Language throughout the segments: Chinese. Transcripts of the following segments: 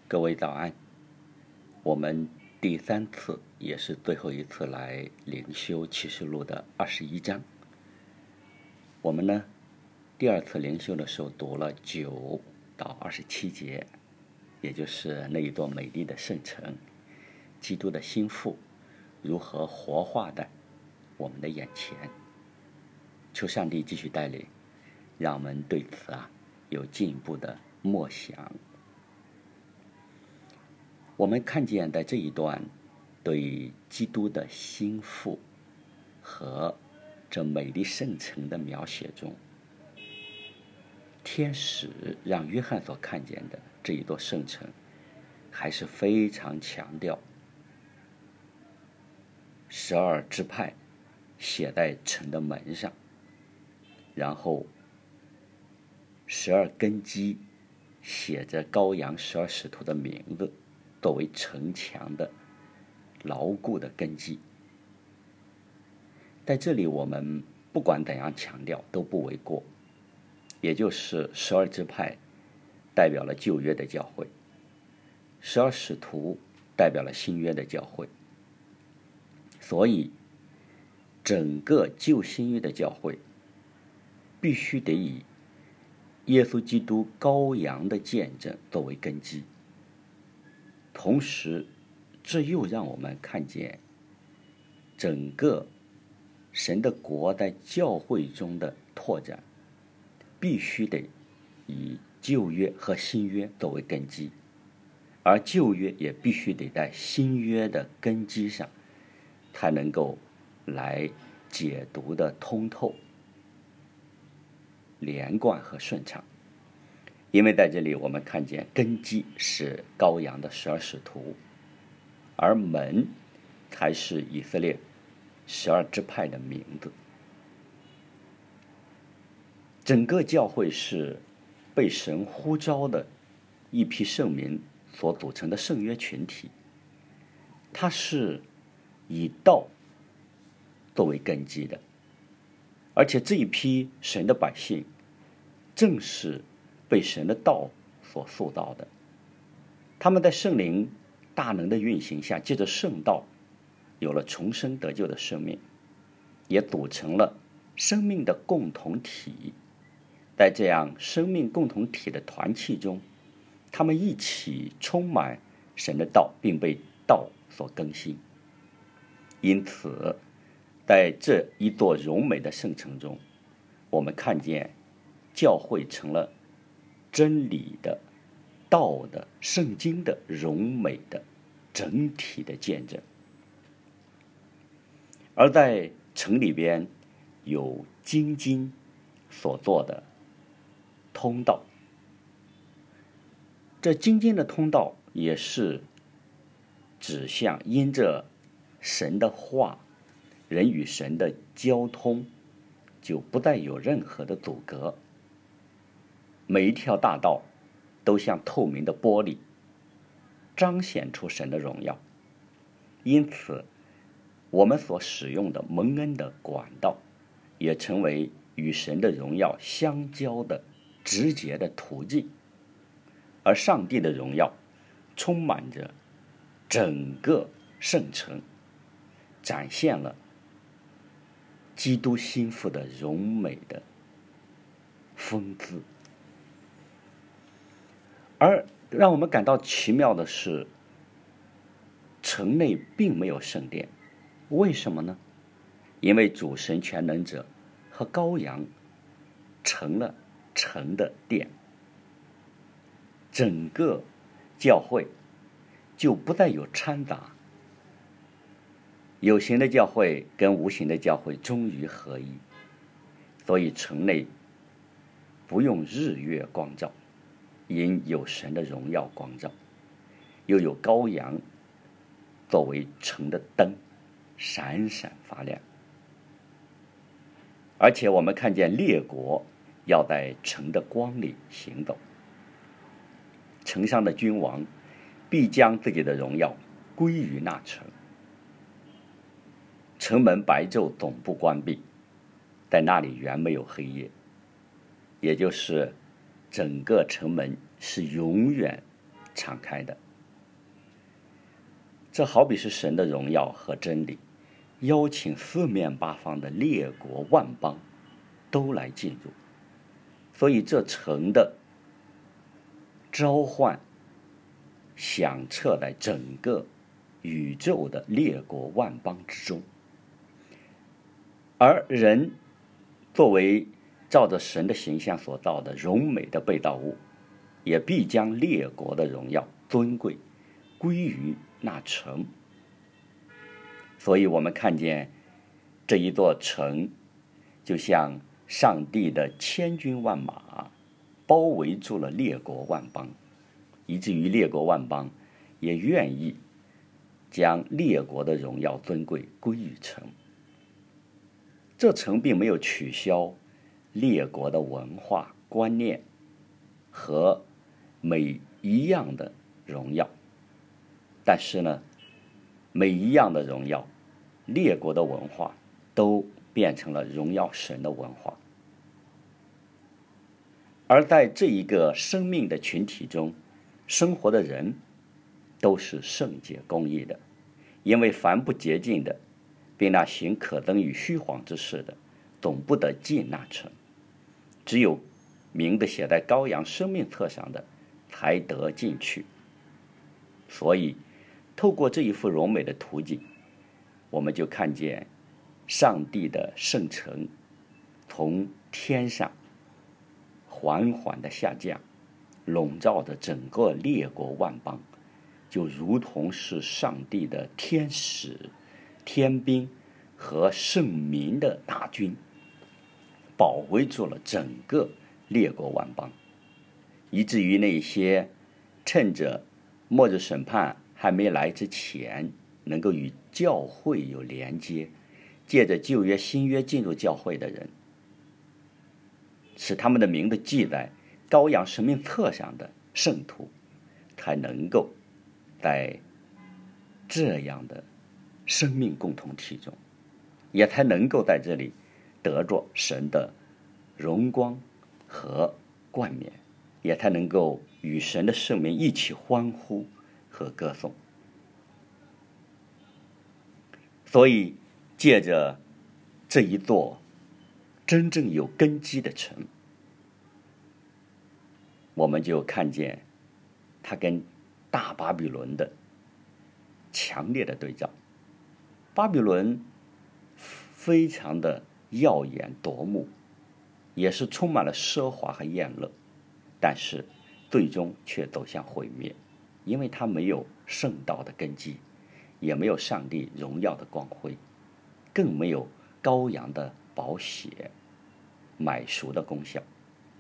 各位早安，我们第3次也是最后一次来灵修启示录的21章。我们呢，第2次灵修的时候读了9到27节，也就是那一座美丽的圣城，基督的心腹如何活化在我们的眼前。求上帝继续带领，让我们对此有进一步的默想。我们看见在这一段对基督的心腹和这美丽圣城的描写中，天使让约翰所看见的这一座圣城还是非常强调12支派写在城的门上，然后12根基写着羔羊12使徒的名字，作为城墙的牢固的根基。在这里我们不管怎样强调都不为过，也就是12支派代表了旧约的教会，12使徒代表了新约的教会，所以整个旧新约的教会必须得以耶稣基督羔羊的见证作为根基。同时这又让我们看见整个神的国在教会中的拓展必须得以旧约和新约作为根基，而旧约也必须得在新约的根基上才能够来解读的通透、连贯和顺畅。因为在这里我们看见根基是羔羊的12使徒，而门才是以色列12支派的名字。整个教会是被神呼召的一批圣民所组成的圣约群体，它是以道作为根基的，而且这一批神的百姓正是被神的道所塑造的。他们在圣灵大能的运行下，借着圣道有了重生得救的生命，也组成了生命的共同体。在这样生命共同体的团契中，他们一起充满神的道，并被道所更新。因此在这一座荣美的圣城中，我们看见教会成了真理的、道的、圣经的荣美的整体的见证。而在城里边有金金所做的通道，这金金的通道也是指向因着神的话，人与神的交通就不再有任何的阻隔，每一条大道都像透明的玻璃，彰显出神的荣耀。因此我们所使用的蒙恩的管道也成为与神的荣耀相交的直接的途径，而上帝的荣耀充满着整个圣城，展现了基督心腹的荣美的风姿。而让我们感到奇妙的是，城内并没有圣殿。为什么呢？因为主神全能者和羔羊成了城的殿，整个教会就不再有掺杂，有形的教会跟无形的教会终于合一，所以城内不用日月光照，因有神的荣耀光照，又有羔羊作为城的灯，闪闪发亮。而且我们看见列国要在城的光里行走，城上的君王必将自己的荣耀归于那城。城门白昼总不关闭，在那里原没有黑夜，也就是整个城门是永远敞开的。这好比是神的荣耀和真理，邀请四面八方的列国万邦都来进入。所以这城的召唤响彻在整个宇宙的列国万邦之中，而人作为照着神的形象所造的荣美的被造物，也必将列国的荣耀尊贵归于那城。所以我们看见这一座城就像上帝的千军万马包围住了列国万邦，以至于列国万邦也愿意将列国的荣耀尊贵归于城。这城并没有取消列国的文化观念和每一样的荣耀，但是呢，每一样的荣耀，列国的文化都变成了荣耀神的文化。而在这一个生命的群体中生活的人都是圣洁公义的，因为凡不洁净的，并那行可憎与虚谎之事的，总不得进那城。只有名字写在羔羊生命册上的，才得进去。所以透过这一幅柔美的图景，我们就看见上帝的圣城从天上缓缓的下降，笼罩着整个列国万邦，就如同是上帝的天使、天兵和圣民的大军，保卫住了整个列国万邦，以至于那些趁着末日审判还没来之前，能够与教会有连接，借着旧约新约进入教会的人，使他们的名字记在羔羊生命册上的圣徒，才能够在这样的生命共同体中，也才能够在这里得着神的荣光和冠冕，也才能够与神的圣名一起欢呼和歌颂。所以借着这一座真正有根基的城，我们就看见它跟大巴比伦的强烈的对照。巴比伦非常的耀眼夺目，也是充满了奢华和宴乐，但是最终却走向毁灭，因为它没有圣道的根基，也没有上帝荣耀的光辉，更没有羔羊的宝血买赎的功效。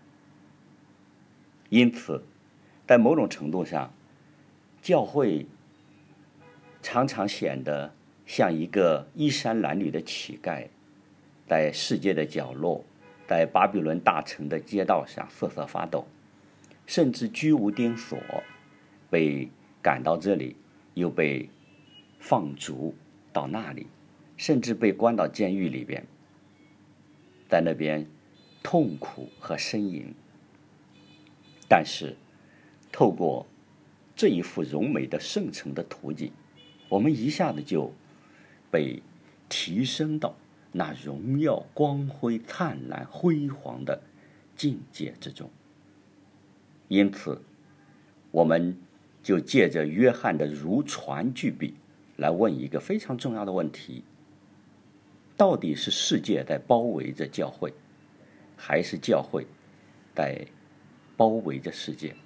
因此在某种程度上，教会常常显得像一个衣衫褴褛的乞丐，在世界的角落，在巴比伦大城的街道上瑟瑟发抖，甚至居无定所，被赶到这里，又被放逐到那里，甚至被关到监狱里边，在那边痛苦和呻吟。但是透过这一幅荣美的圣城的图景，我们一下子就被提升到那荣耀光辉灿烂辉煌的境界之中。因此我们就借着约翰的如船巨笔来问一个非常重要的问题：到底是世界在包围着教会，还是教会在包围着世界？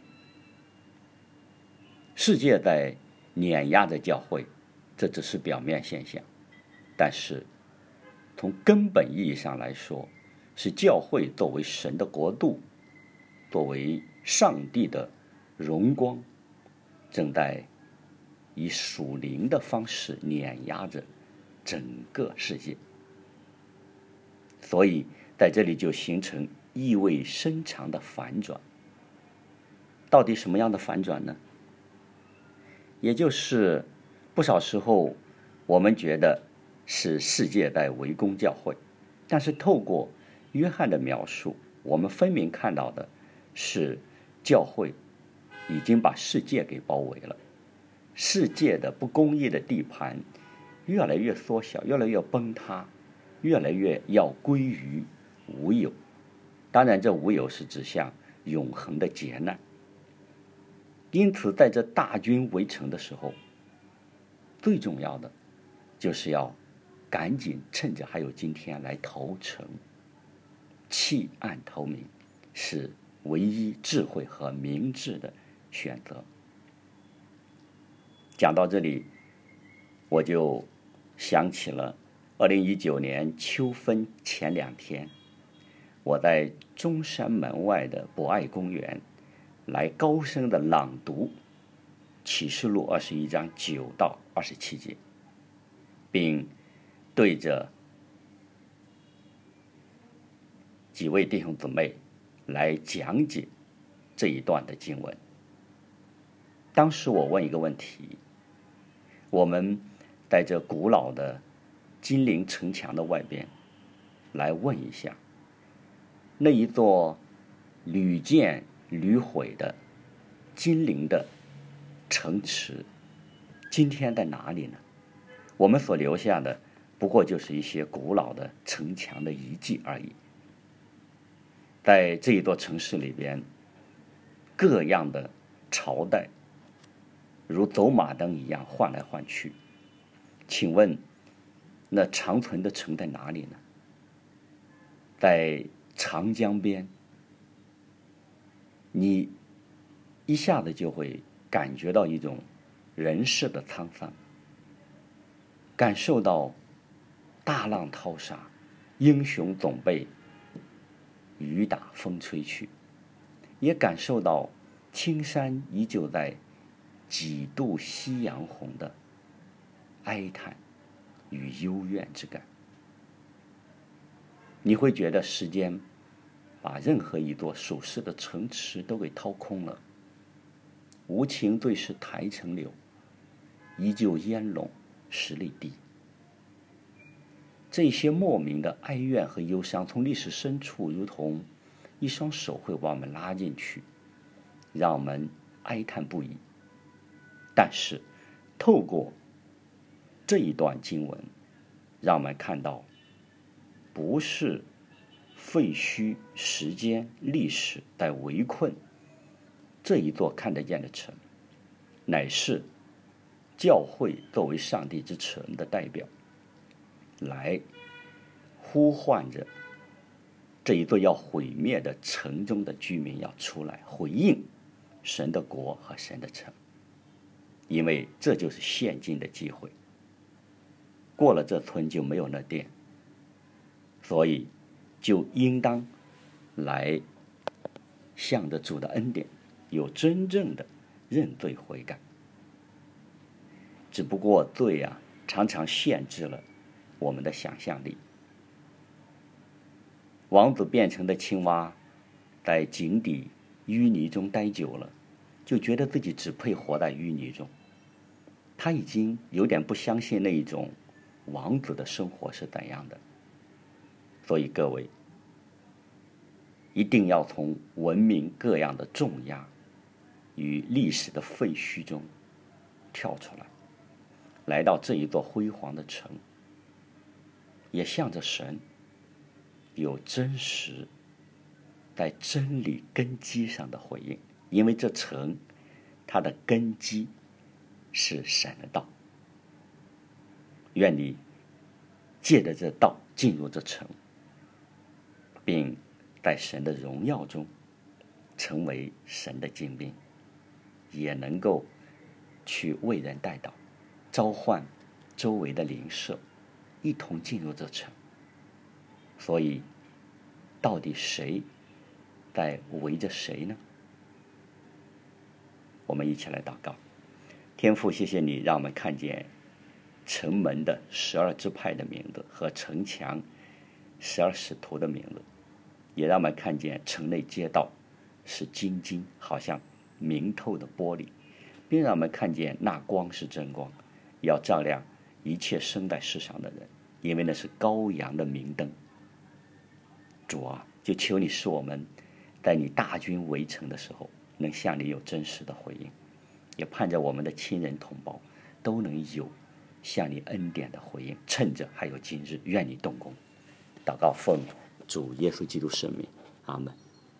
世界在碾压着教会，这只是表面现象，但是从根本意义上来说，是教会作为神的国度，作为上帝的荣光，正在以属灵的方式碾压着整个世界。所以在这里就形成意味深长的反转。到底什么样的反转呢？也就是不少时候我们觉得是世界在围攻教会，但是透过约翰的描述，我们分明看到的是教会已经把世界给包围了，世界的不公义的地盘越来越缩小，越来越崩塌，越来越要归于无有。当然，这无有是指向永恒的劫难。因此，在这大军围城的时候，最重要的就是要赶紧趁着还有今天来投诚，弃暗投明，是唯一智慧和明智的选择。讲到这里，我就想起了2019年秋分前2天，我在中山门外的博爱公园来高声的朗读启示录21章9到27节，并对着几位弟兄姊妹来讲解这一段的经文。当时我问一个问题，我们在这古老的金陵城墙的外边来问一下，那一座屡建屡毁的金陵的城池今天在哪里呢？我们所留下的不过就是一些古老的城墙的遗迹而已。在这一座城市里边，各样的朝代如走马灯一样换来换去。请问那长存的城在哪里呢？在长江边，你一下子就会感觉到一种人世的沧桑，感受到大浪淘沙，英雄总被雨打风吹去，也感受到青山依旧在几度夕阳红的哀叹与幽怨之感。你会觉得时间把任何一座属世的城池都给掏空了，无情最是台城柳，依旧烟笼十里地。这些莫名的哀怨和忧伤，从历史深处如同一双手会把我们拉进去，让我们哀叹不已。但是透过这一段经文，让我们看到，不是废墟、时间、历史在围困这一座看得见的城，乃是教会作为上帝之城的代表，来呼唤着这一座要毁灭的城中的居民要出来回应神的国和神的城，因为这就是现今的机会。过了这村就没有那店，所以就应当来向着主的恩典有真正的认罪悔改。只不过罪啊，常常限制了我们的想象力。王子变成的青蛙，在井底淤泥中待久了，就觉得自己只配活在淤泥中。他已经有点不相信那一种王子的生活是怎样的。所以各位一定要从文明各样的重压与历史的废墟中跳出来，来到这一座辉煌的城，也向着神有真实在真理根基上的回应。因为这城它的根基是神的道，愿你借着这道进入这城，并在神的荣耀中成为神的精兵，也能够去为人代祷，召唤周围的邻舍一同进入这城。所以到底谁在围着谁呢？我们一起来祷告。天父，谢谢你让我们看见城门的12支派的名字和城墙12使徒的名字，也让我们看见城内街道是晶晶好像明透的玻璃，并让我们看见那光是真光，要照亮一切生在世上的人，因为那是羔羊的明灯。主啊，就求你使我们在你大军围城的时候能向你有真实的回应，也盼着我们的亲人同胞都能有向你恩典的回应。趁着还有今日，愿你动工。祷告奉主耶稣基督圣名，阿门。